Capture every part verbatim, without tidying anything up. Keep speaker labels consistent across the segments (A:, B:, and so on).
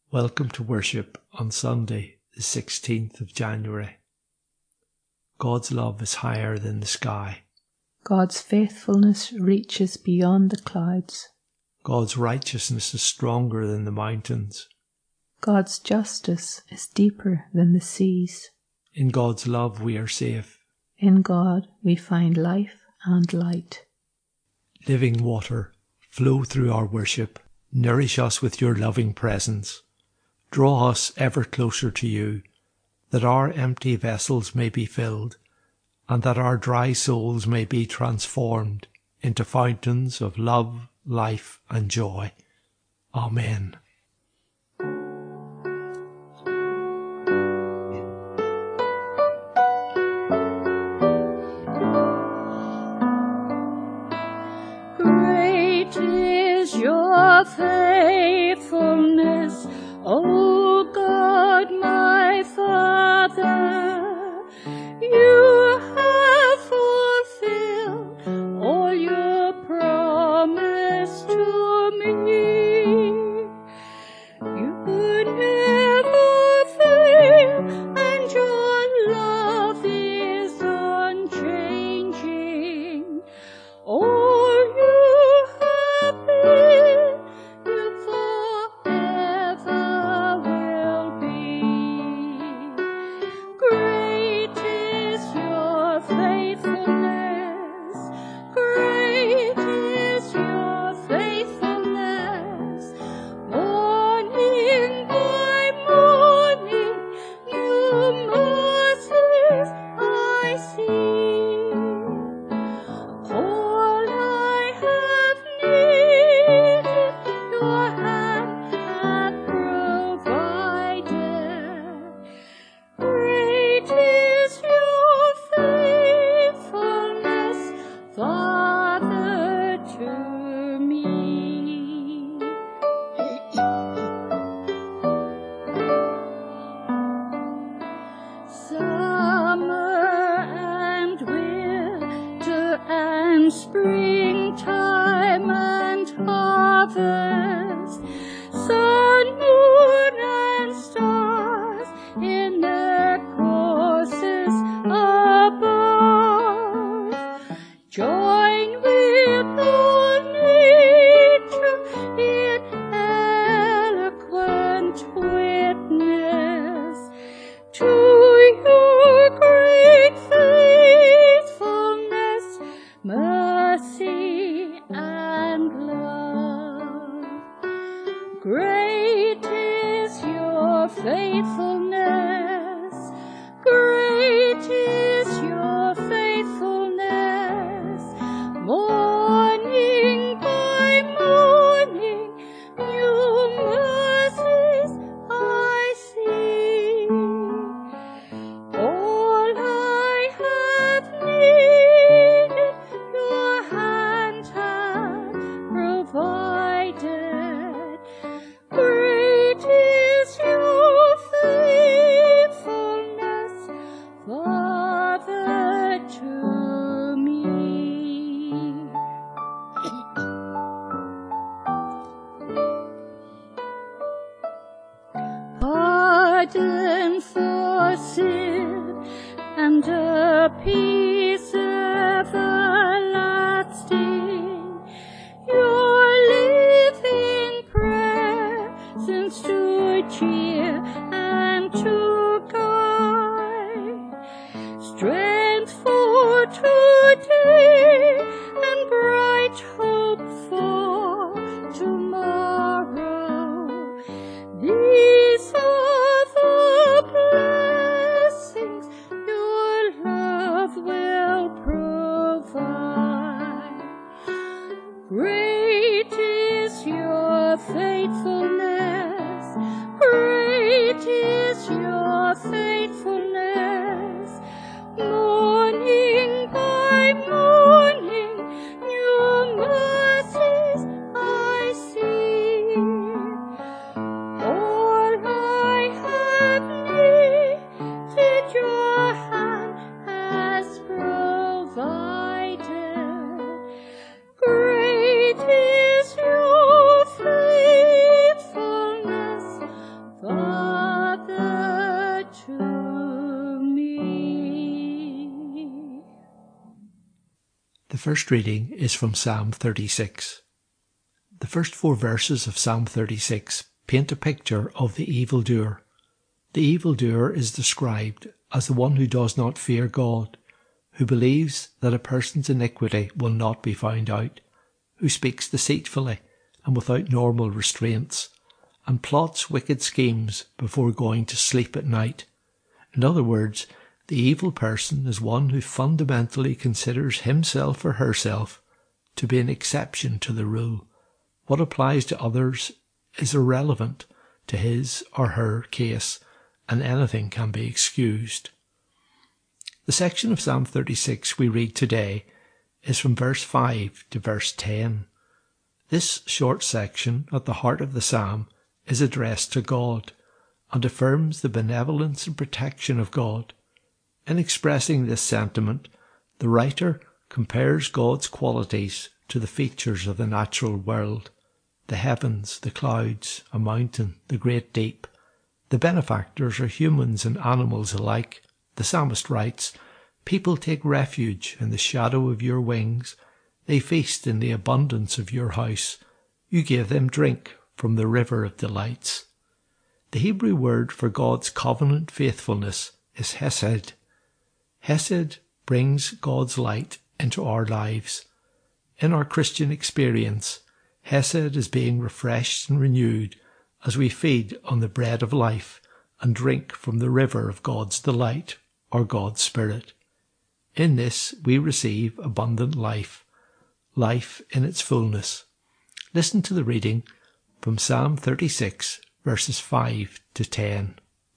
A: Welcome to worship on Sunday, the sixteenth of January. God's love is higher than the sky.
B: God's faithfulness reaches beyond the clouds.
A: God's righteousness is stronger than the mountains.
B: God's justice is deeper than the seas.
A: In God's love we are safe.
B: In God we find life and light.
A: Living water, flow through our worship. Nourish us with your loving presence. Draw us ever closer to you, that our empty vessels may be filled, and that our dry souls may be transformed into fountains of love, life, and joy. Amen.
C: Great is your faithfulness, O God, my Father. You have fulfilled all your promise to me. You never fail, and your love is unchanging. All you have been, you forever will be. Great is your faithfulness. Great is your faithfulness. Morning by morning, new mercies I see. All I have needed, your hand hath provided. Great is your faithfulness, Father, to me. Summer and winter and springtime and harvest, sun, moon, and stars in their courses above, join with all nature in eloquent witness to your great faithfulness, mercy, and love. Great is your faithfulness. Great is your faithfulness. Morning by morning, new mercies I see. All I have needed, your hand hath provided. Great is your faithfulness, Father, to me. Pardon for sin and a peace everlasting, your living presence to cheer and to guide, strength for today and bright hope for tomorrow. These are the blessings your love will
A: first reading is from Psalm thirty-six. The first four verses of Psalm thirty-six paint a picture of the evildoer. The evildoer is described as the one who does not fear God, who believes that a person's iniquity will not be found out, who speaks deceitfully and without normal restraints, and plots wicked schemes before going to sleep at night. In other words, the evil person is one who fundamentally considers himself or herself to be an exception to the rule. What applies to others is irrelevant to his or her case, and anything can be excused. The section of Psalm thirty-six we read today is from verse five to verse ten. This short section at the heart of the psalm is addressed to God and affirms the benevolence and protection of God. In expressing this sentiment, the writer compares God's qualities to the features of the natural world, the heavens, the clouds, a mountain, the great deep. The benefactors are humans and animals alike. The psalmist writes, "People take refuge in the shadow of your wings. They feast in the abundance of your house. You give them drink from the river of delights." The Hebrew word for God's covenant faithfulness is hesed. Hesed brings God's light into our lives. In our Christian experience, hesed is being refreshed and renewed as we feed on the bread of life and drink from the river of God's delight, or God's Spirit. In this we receive abundant life, life in its fullness. Listen to the reading from Psalm thirty-six, verses five to ten.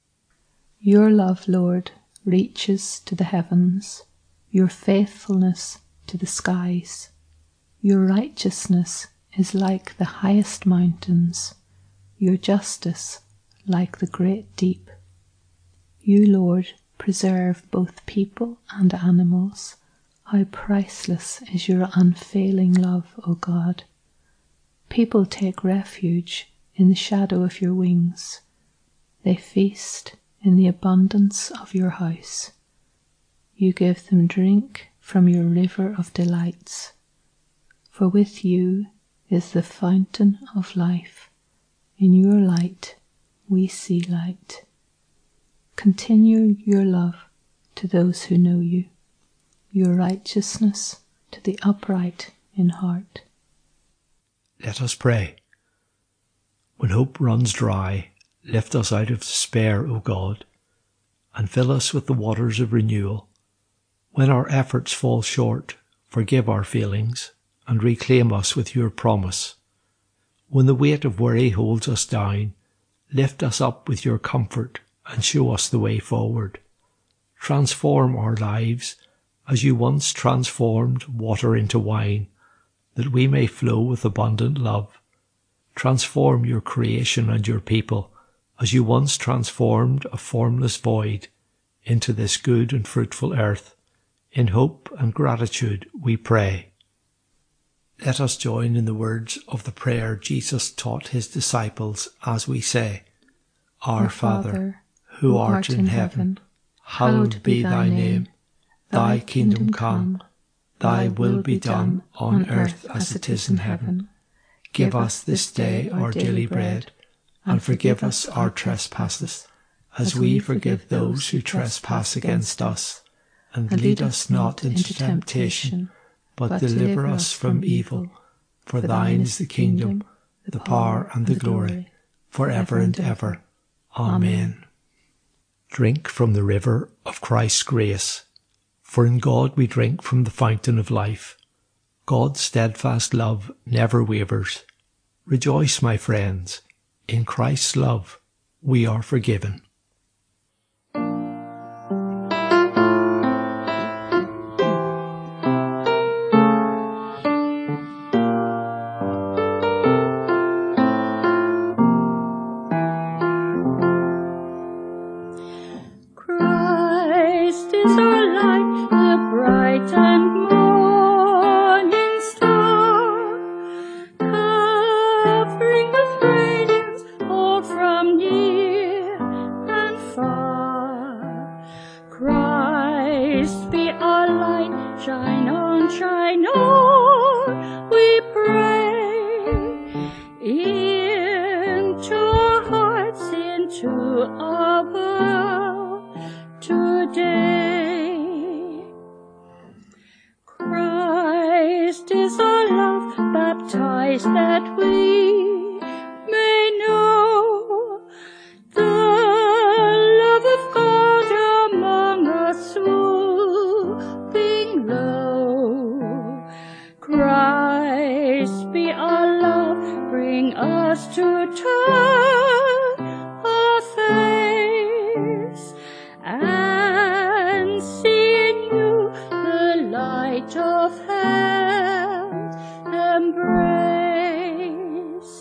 B: Your love, Lord, reaches to the heavens, your faithfulness to the skies. Your righteousness is like the highest mountains, your justice like the great deep. You, Lord, preserve both people and animals. How priceless is your unfailing love, O God. People take refuge in the shadow of your wings. They feast in the abundance of your house. You give them drink from your river of delights. For with you is the fountain of life. In your light we see light. Continue your love to those who know you, your righteousness to the upright in heart.
A: Let us pray. When hope runs dry, lift us out of despair, O God, and fill us with the waters of renewal. When our efforts fall short, forgive our failings and reclaim us with your promise. When the weight of worry holds us down, lift us up with your comfort and show us the way forward. Transform our lives as you once transformed water into wine, that we may flow with abundant love. Transform your creation and your people as you once transformed a formless void into this good and fruitful earth. In hope and gratitude we pray. Let us join in the words of the prayer Jesus taught his disciples as we say, Our Father, who art in heaven, hallowed be thy name. Thy kingdom come, thy will be done on earth as it is in heaven. Give us this day our daily bread, and forgive us our trespasses, as we forgive those who trespass against us. And lead us not into temptation, but deliver us from evil. For thine is the kingdom, the power and the glory, for ever and ever. Amen. Drink from the river of Christ's grace, for in God we drink from the fountain of life. God's steadfast love never wavers. Rejoice, my friends, in Christ's love we are forgiven.
C: Christ is our light, the bright and morning star, covering with radiance all from near to our world today. Christ is our love, baptized that we may know the love of God among us swooping low. Christ be our love, bring us to turn our face and see in you the light of heaven's embrace.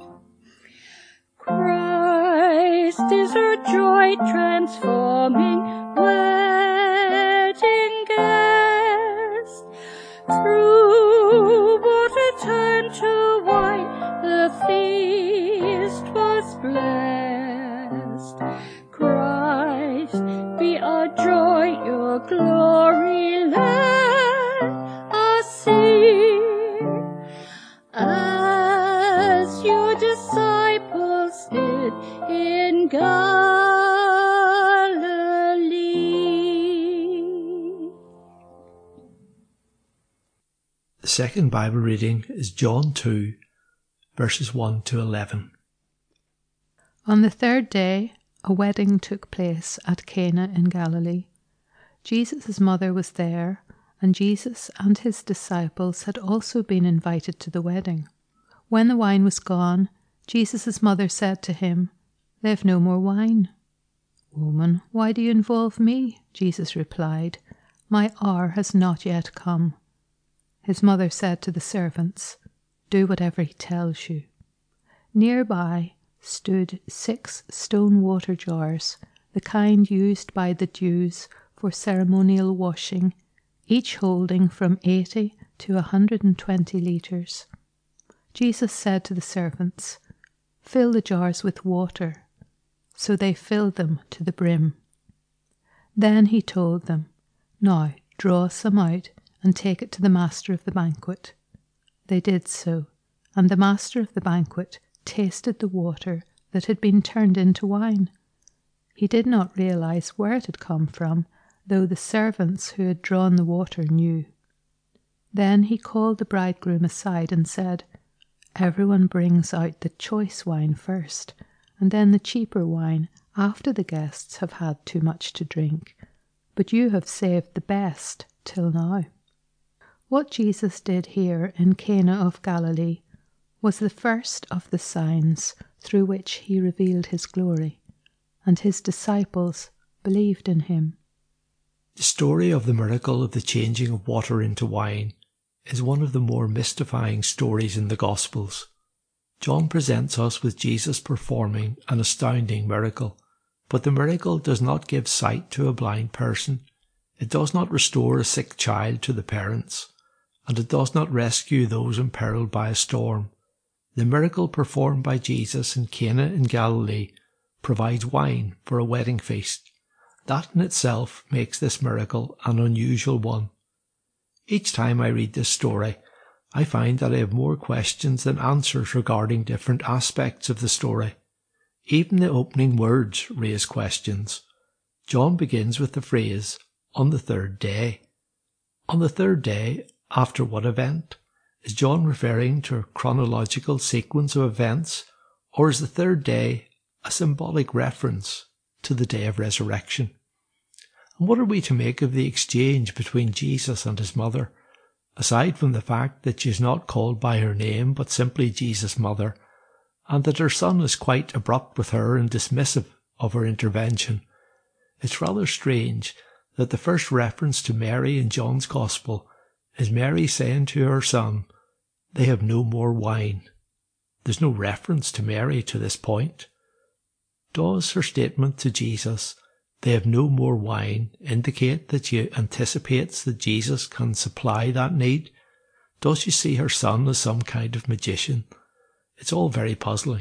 C: Christ is our joy, transforming wedding guest. Through water turned to wine, the feast was blessed. Christ be our joy, your glory let us see, as your disciples did in Galilee.
A: The second Bible reading is John two, verses one to eleven.
B: On the third day, a wedding took place at Cana in Galilee. Jesus' mother was there, and Jesus and his disciples had also been invited to the wedding. When the wine was gone, Jesus' mother said to him, "They've no more wine." "Woman, why do you involve me?" Jesus replied, "My hour has not yet come." His mother said to the servants, "Do whatever he tells you." Nearby stood six stone water jars, the kind used by the Jews for ceremonial washing, each holding from eighty to a hundred and twenty litres. Jesus said to the servants, "Fill the jars with water." So they filled them to the brim. Then he told them, "Now draw some out and take it to the master of the banquet." They did so, and the master of the banquet tasted the water that had been turned into wine. He did not realize where it had come from, though the servants who had drawn the water knew. Then he called the bridegroom aside and said, "Everyone brings out the choice wine first, and then the cheaper wine after the guests have had too much to drink. But you have saved the best till now." What Jesus did here in Cana of Galilee was the first of the signs through which he revealed his glory, and his disciples believed in him.
A: The story of the miracle of the changing of water into wine is one of the more mystifying stories in the Gospels. John presents us with Jesus performing an astounding miracle, but the miracle does not give sight to a blind person, it does not restore a sick child to the parents, and it does not rescue those imperiled by a storm. The miracle performed by Jesus in Cana in Galilee provides wine for a wedding feast. That in itself makes this miracle an unusual one. Each time I read this story, I find that I have more questions than answers regarding different aspects of the story. Even the opening words raise questions. John begins with the phrase, "on the third day." On the third day, after what event? Is John referring to a chronological sequence of events, or is the third day a symbolic reference to the day of resurrection? And what are we to make of the exchange between Jesus and his mother? Aside from the fact that she is not called by her name but simply Jesus' mother, and that her son is quite abrupt with her and dismissive of her intervention, it's rather strange that the first reference to Mary in John's Gospel is Mary saying to her son, "They have no more wine." There's no reference to Mary to this point. Does her statement to Jesus, "They have no more wine," indicate that she anticipates that Jesus can supply that need? Does she see her son as some kind of magician? It's all very puzzling.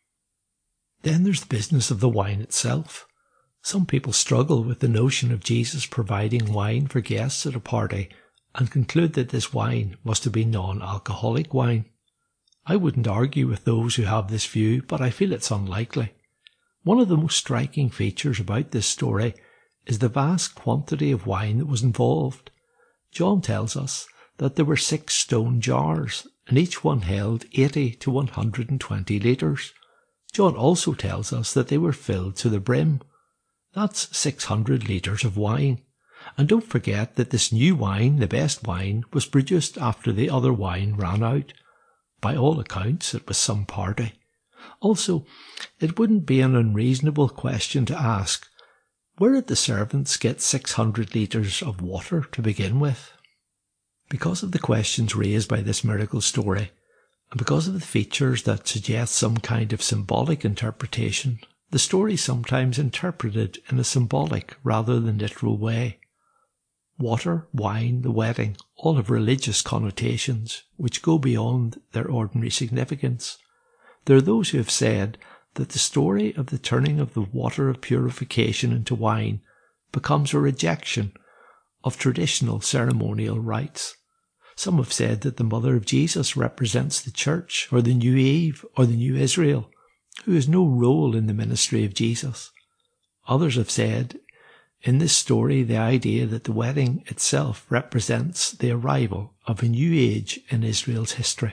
A: Then there's the business of the wine itself. Some people struggle with the notion of Jesus providing wine for guests at a party and conclude that this wine must have been non-alcoholic wine. I wouldn't argue with those who have this view, but I feel it's unlikely. One of the most striking features about this story is the vast quantity of wine that was involved. John tells us that there were six stone jars, and each one held eighty to one hundred twenty litres. John also tells us that they were filled to the brim. That's six hundred litres of wine. And don't forget that this new wine, the best wine, was produced after the other wine ran out. By all accounts, it was some party. Also, it wouldn't be an unreasonable question to ask, where did the servants get six hundred litres of water to begin with? Because of the questions raised by this miracle story, and because of the features that suggest some kind of symbolic interpretation, the story is sometimes interpreted in a symbolic rather than literal way. Water, wine, the wedding, all have religious connotations which go beyond their ordinary significance. There are those who have said that the story of the turning of the water of purification into wine becomes a rejection of traditional ceremonial rites. Some have said that the mother of Jesus represents the church, or the new Eve, or the new Israel, who has no role in the ministry of Jesus. Others have said, in this story, the idea that the wedding itself represents the arrival of a new age in Israel's history.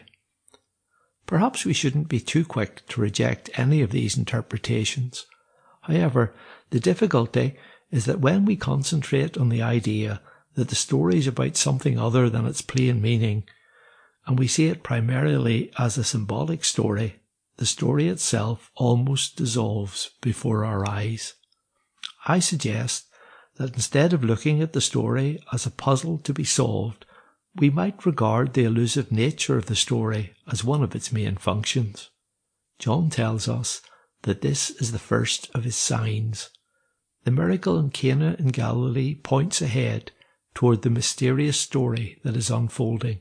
A: Perhaps we shouldn't be too quick to reject any of these interpretations. However, the difficulty is that when we concentrate on the idea that the story is about something other than its plain meaning, and we see it primarily as a symbolic story, the story itself almost dissolves before our eyes. I suggest that instead of looking at the story as a puzzle to be solved, we might regard the elusive nature of the story as one of its main functions. John tells us that this is the first of his signs. The miracle in Cana in Galilee points ahead toward the mysterious story that is unfolding.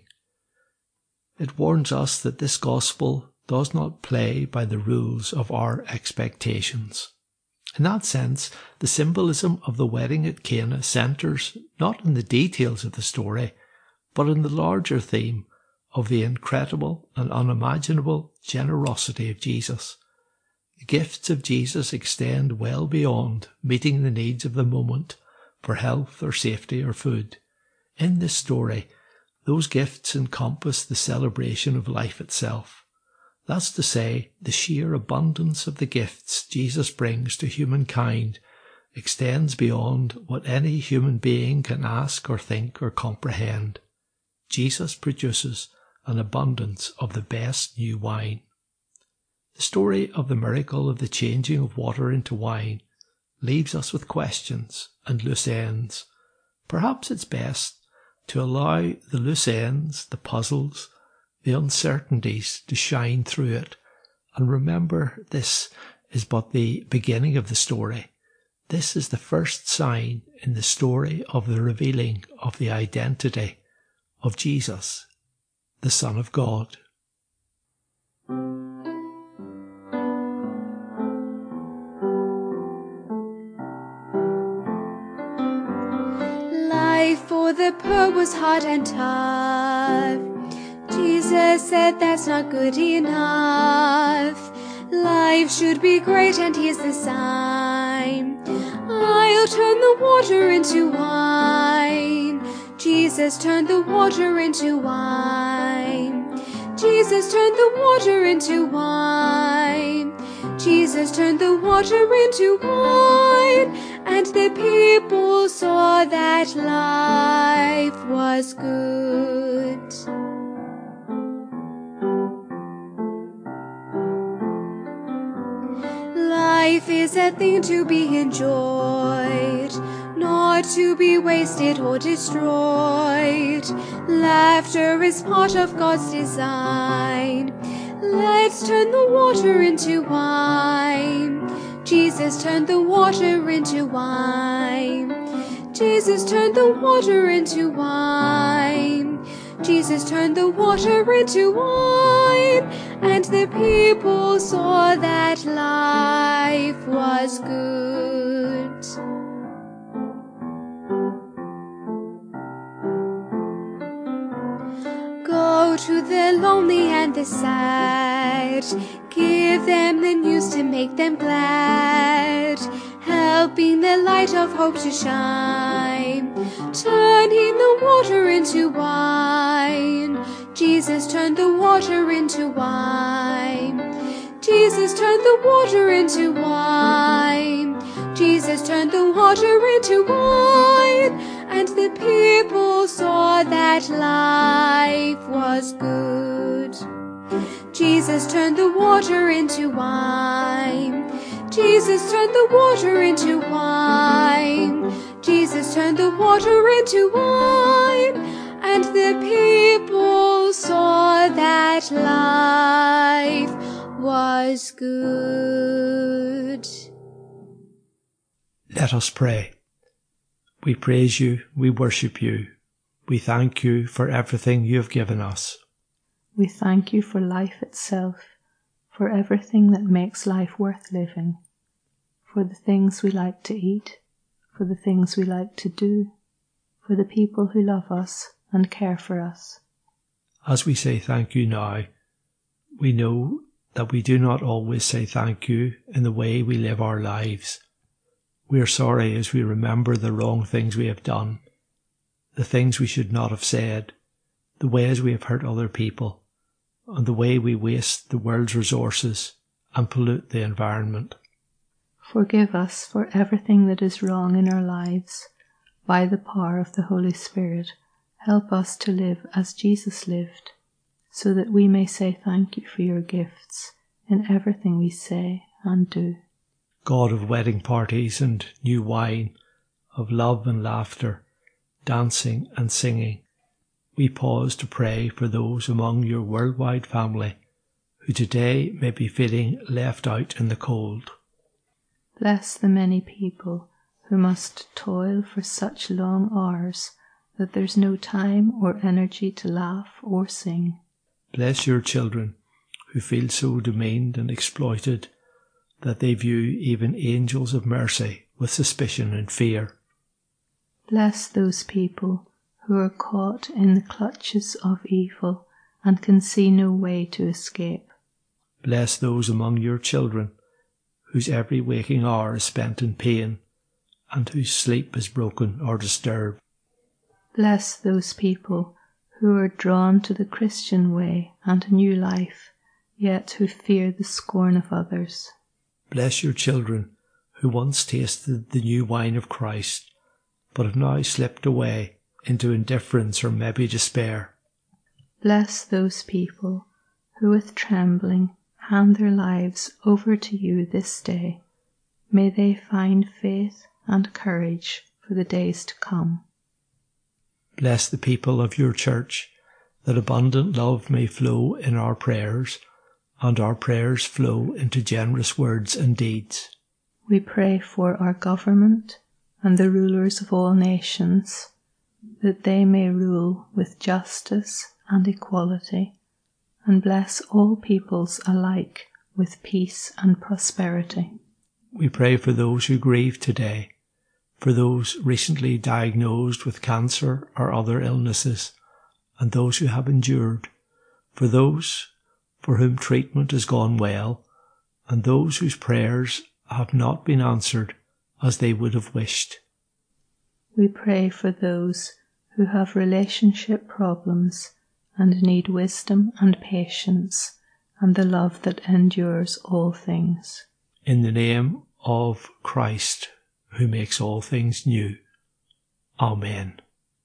A: It warns us that this gospel does not play by the rules of our expectations. In that sense, the symbolism of the wedding at Cana centres not in the details of the story, but in the larger theme of the incredible and unimaginable generosity of Jesus. The gifts of Jesus extend well beyond meeting the needs of the moment for health or safety or food. In this story, those gifts encompass the celebration of life itself. That's to say, the sheer abundance of the gifts Jesus brings to humankind extends beyond what any human being can ask or think or comprehend. Jesus produces an abundance of the best new wine. The story of the miracle of the changing of water into wine leaves us with questions and loose ends. Perhaps it's best to allow the loose ends, the puzzles, the uncertainties to shine through it, and remember this is but the beginning of the story. This is the first sign in the story of the revealing of the identity of Jesus, the Son of God.
D: Life for the poor was hard and tough. Jesus said that's not good enough. Life should be great, and here's the sign. I'll turn the water into wine. Jesus turned the water into wine. Jesus turned the water into wine. Jesus turned the water into wine. And the people saw that life was good. Life is a thing to be enjoyed, not to be wasted or destroyed. Laughter is part of God's design. Let's turn the water into wine. Jesus turned the water into wine. Jesus turned the water into wine. Jesus turned the water into wine. And the people saw that life was good. Go to the lonely and the sad. Give them the news to make them glad, helping the light of hope to shine, turning the water into wine. Jesus turned the water into wine. Jesus turned the water into wine. Jesus turned the water into wine. And the people saw that life was good. Jesus turned the water into wine. Jesus turned the water into wine. Jesus turned the water into wine. And the people saw that life was good.
A: Let us pray. We praise you, we worship you. We thank you for everything you have given us.
B: We thank you for life itself, for everything that makes life worth living, for the things we like to eat, for the things we like to do, for the people who love us and care for us.
A: As we say thank you now, we know that we do not always say thank you in the way we live our lives. We are sorry as we remember the wrong things we have done, the things we should not have said, the ways we have hurt other people, and the way we waste the world's resources and pollute the environment.
B: Forgive us for everything that is wrong in our lives. By the power of the Holy Spirit, help us to live as Jesus lived, so that we may say thank you for your gifts in everything we say and do.
A: God of wedding parties and new wine, of love and laughter, dancing and singing, we pause to pray for those among your worldwide family who today may be feeling left out in the cold.
B: Bless the many people who must toil for such long hours that there's no time or energy to laugh or sing.
A: Bless your children who feel so demeaned and exploited that they view even angels of mercy with suspicion and fear.
B: Bless those people who are caught in the clutches of evil and can see no way to escape.
A: Bless those among your children whose every waking hour is spent in pain and whose sleep is broken or disturbed.
B: Bless those people who are drawn to the Christian way and a new life, yet who fear the scorn of others.
A: Bless your children who once tasted the new wine of Christ, but have now slipped away into indifference or maybe despair.
B: Bless those people who with trembling hand their lives over to you this day. May they find faith and courage for the days to come.
A: Bless the people of your church, that abundant love may flow in our prayers, and our prayers flow into generous words and deeds.
B: We pray for our government and the rulers of all nations, that they may rule with justice and equality, and bless all peoples alike with peace and prosperity.
A: We pray for those who grieve today, for those recently diagnosed with cancer or other illnesses, and those who have endured, for those for whom treatment has gone well, and those whose prayers have not been answered as they would have wished.
B: We pray for those who have relationship problems and need wisdom and patience and the love that endures all things.
A: In the name of Christ, who makes all things new. Amen.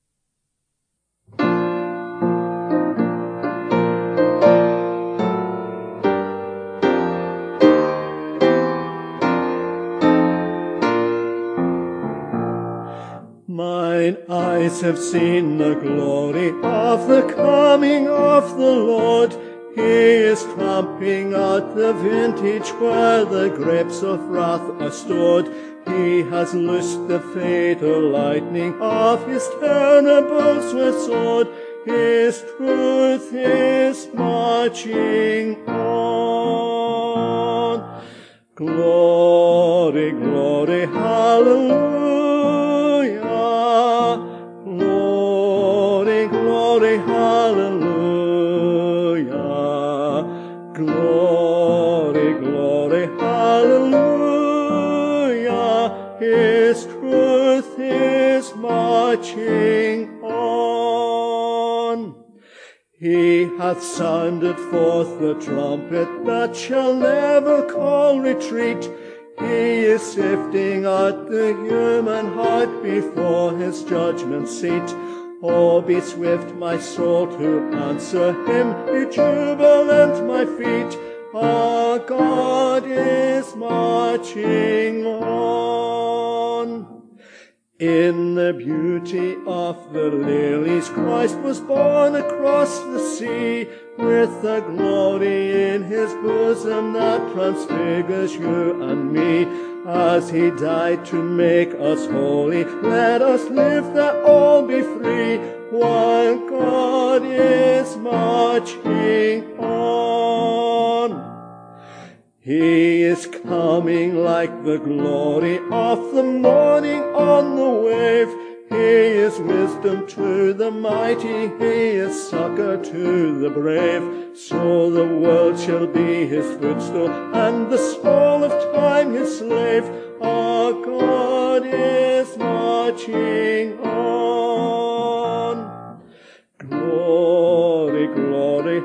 E: Mine eyes have seen the glory of the coming of the Lord. He is tramping at the vintage where the grapes of wrath are stored. He has loosed the fatal lightning of his terrible swift sword. His truth is marching on. Glory, glory, hallelujah. Glory, glory, hallelujah. Glory. marching on. He hath sounded forth the trumpet that shall never call retreat. He is sifting out the human heart before his judgment seat. Oh, be swift, my soul, to answer him. Be jubilant, my feet. Our God is marching on. In the beauty of the lilies, Christ was born across the sea, with a glory in his bosom that transfigures you and me. As he died to make us holy, let us live that all be free, while God is marching on. He is coming like the glory of the morning on the wave. He is wisdom to the mighty, he is succor to the brave. So the world shall be his footstool, and the soul of time his slave. Our God is marching on. Glory, glory,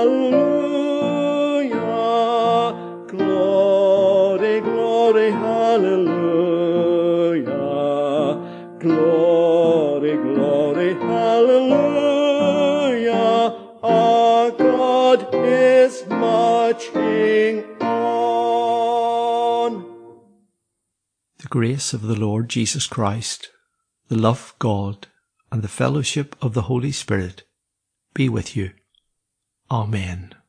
E: hallelujah. Glory, glory, hallelujah. Glory, glory, hallelujah. Our God is marching on.
A: The grace of the Lord Jesus Christ, the love of God, and the fellowship of the Holy Spirit be with you. Amen.